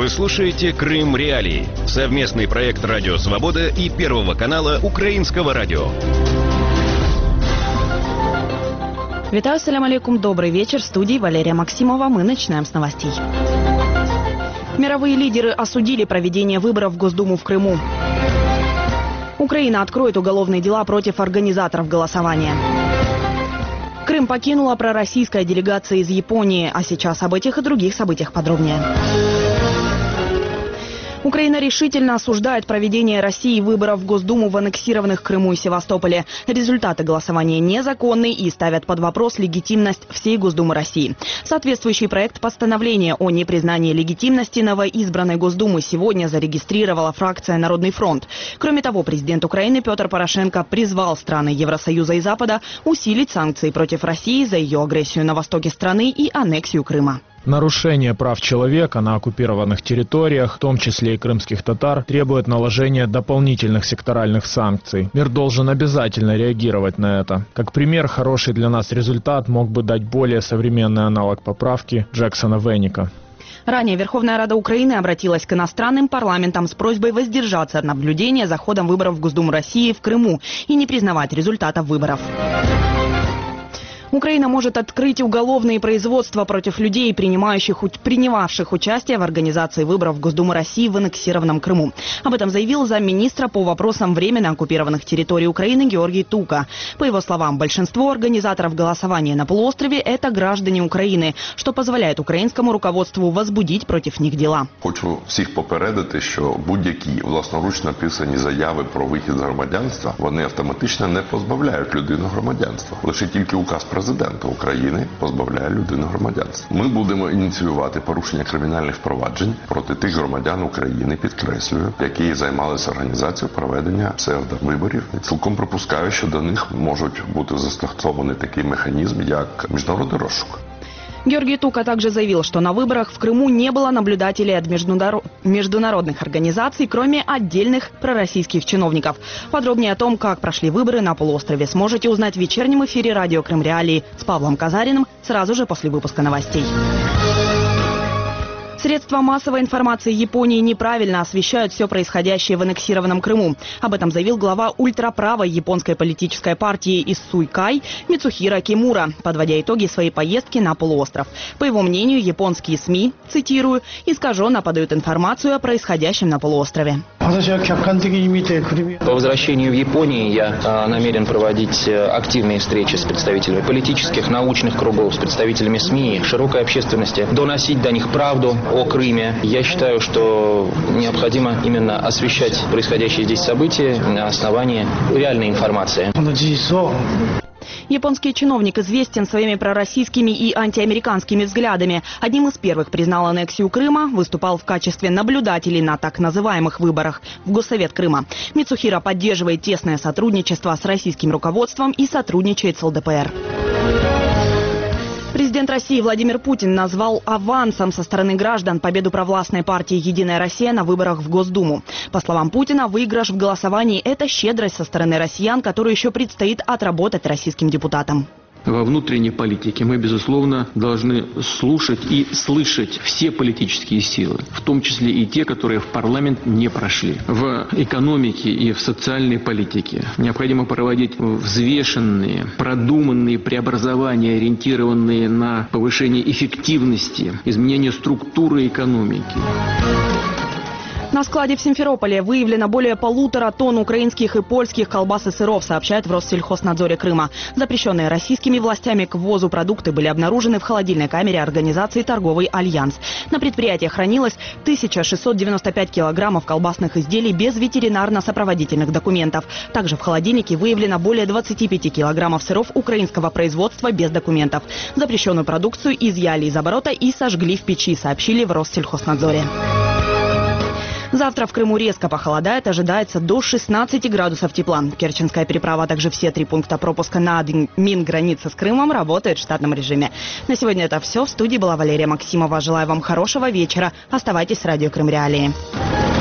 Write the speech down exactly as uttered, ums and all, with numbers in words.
Вы слушаете «Крым Реалии» — совместный проект «Радио Свобода» и Первого канала Украинского радио. Витаю, салям алейкум, добрый вечер. В студии Валерия Максимова. Мы начинаем с новостей. Мировые лидеры осудили проведение выборов в Госдуму в Крыму. Украина откроет уголовные дела против организаторов голосования. Крым покинула пророссийская делегация из Японии. А сейчас об этих и других событиях подробнее. Украина решительно осуждает проведение России выборов в Госдуму в аннексированных Крыму и Севастополе. Результаты голосования незаконны и ставят под вопрос легитимность всей Госдумы России. Соответствующий проект постановления о непризнании легитимности новоизбранной Госдумы сегодня зарегистрировала фракция «Народный фронт». Кроме того, президент Украины Петр Порошенко призвал страны Евросоюза и Запада усилить санкции против России за ее агрессию на востоке страны и аннексию Крыма. Нарушение прав человека на оккупированных территориях, в том числе и крымских татар, требует наложения дополнительных секторальных санкций. Мир должен обязательно реагировать на это. Как пример, хороший для нас результат мог бы дать более современный аналог поправки Джексона-Веника. Ранее Верховная Рада Украины обратилась к иностранным парламентам с просьбой воздержаться от наблюдения за ходом выборов в Госдуму России в Крыму и не признавать результатов выборов. Украина может открыть уголовные производства против людей, принимающих, принимавших участие в организации выборов в Госдуму России в аннексированном Крыму. Об этом заявил замминистра по вопросам временно оккупированных территорий Украины Георгий Тука. По его словам, большинство организаторов голосования на полуострове – это граждане Украины, что позволяет українському руководству возбудить против них дела. Хочу всіх попередити, що будь-які власноруч написані заяви про вихід з громадянства, вони автоматично не позбавляють людину громадянства. Лише тільки указ Президента України позбавляє людину громадянства. Ми будемо ініціювати порушення кримінальних проваджень проти тих громадян України, підкреслюю, які займалися організацією проведення псевдовиборів. І цілком припускаю, що до них можуть бути застосований такий механізм, як міжнародний розшук. Георгий Тука также заявил, что на выборах в Крыму не было наблюдателей от международных организаций, кроме отдельных пророссийских чиновников. Подробнее о том, как прошли выборы на полуострове, сможете узнать в вечернем эфире радио «Крым Реалии» с Павлом Казариным сразу же после выпуска новостей. Средства массовой информации Японии неправильно освещают все происходящее в аннексированном Крыму. Об этом заявил глава ультраправой японской политической партии Иссуй-Кай Мицухиро Кимура, подводя итоги своей поездки на полуостров. По его мнению, японские СМИ, цитирую, искаженно подают информацию о происходящем на полуострове. По возвращению в Японию я намерен проводить активные встречи с представителями политических, научных кругов, с представителями СМИ, широкой общественности, доносить до них правду о Крыме. Я считаю, что необходимо именно освещать происходящие здесь события на основании реальной информации. Японский чиновник известен своими пророссийскими и антиамериканскими взглядами. Одним из первых признал аннексию Крыма, выступал в качестве наблюдателей на так называемых выборах в Госсовет Крыма. Мицухиро поддерживает тесное сотрудничество с российским руководством и сотрудничает с ЛДПР. Президент России Владимир Путин назвал авансом со стороны граждан победу провластной партии «Единая Россия» на выборах в Госдуму. По словам Путина, выигрыш в голосовании – это щедрость со стороны россиян, которую еще предстоит отработать российским депутатам. Во внутренней политике мы, безусловно, должны слушать и слышать все политические силы, в том числе и те, которые в парламент не прошли. В экономике и в социальной политике необходимо проводить взвешенные, продуманные преобразования, ориентированные на повышение эффективности, изменение структуры экономики. На складе в Симферополе выявлено более полутора тонн украинских и польских колбас и сыров, сообщает в Россельхознадзоре Крыма. Запрещенные российскими властями к ввозу продукты были обнаружены в холодильной камере организации «Торговый альянс». На предприятии хранилось тысяча шестьсот девяносто пять килограммов колбасных изделий без ветеринарно-сопроводительных документов. Также в холодильнике выявлено более двадцати пяти килограммов сыров украинского производства без документов. Запрещенную продукцию изъяли из оборота и сожгли в печи, сообщили в Россельхознадзоре. Завтра в Крыму резко похолодает, ожидается до шестнадцати градусов тепла. Керченская переправа, а также все три пункта пропуска на Мингранице с Крымом работают в штатном режиме. На сегодня это все. В студии была Валерия Максимова. Желаю вам хорошего вечера. Оставайтесь с радио «Крым Реалии».